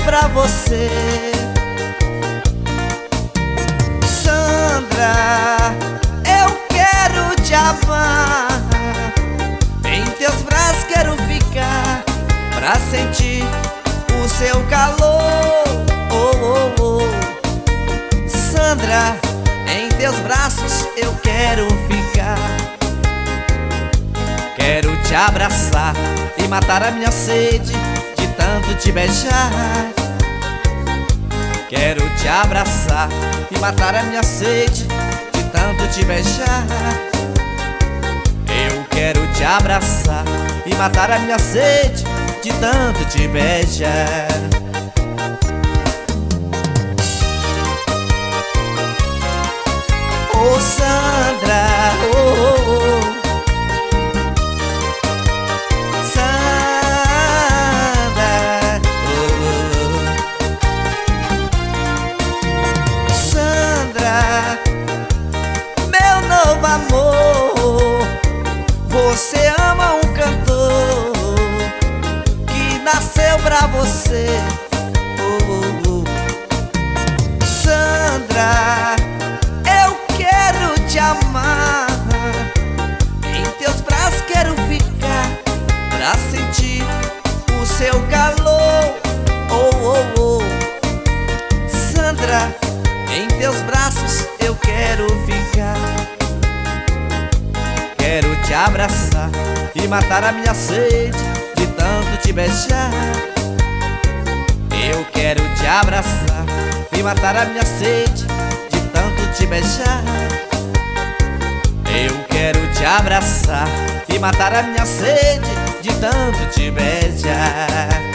pra você. Sandra, eu quero te amar, em teus braços quero ficar, pra sentir o seu calor. Oh, oh, oh. Sandra, em teus braços eu quero ficar. Quero te abraçar e matar a minha sede de tanto te beijar. Quero te abraçar e matar a minha sede de tanto te beijar. Eu quero te abraçar e matar a minha sede de tanto te beijar. Oh, Sandra, oh, oh, oh. Amor, você ama um cantor que nasceu pra você. Oh, oh, oh. Sandra, eu quero te amar, em teus braços quero ficar, pra sentir o seu calor. Oh, oh, oh. Sandra, em teus braços eu quero ficar. Quero te abraçar e matar a minha sede de tanto te beijar. Eu quero te abraçar e matar a minha sede de tanto te beijar. Eu quero te abraçar e matar a minha sede de tanto te beijar.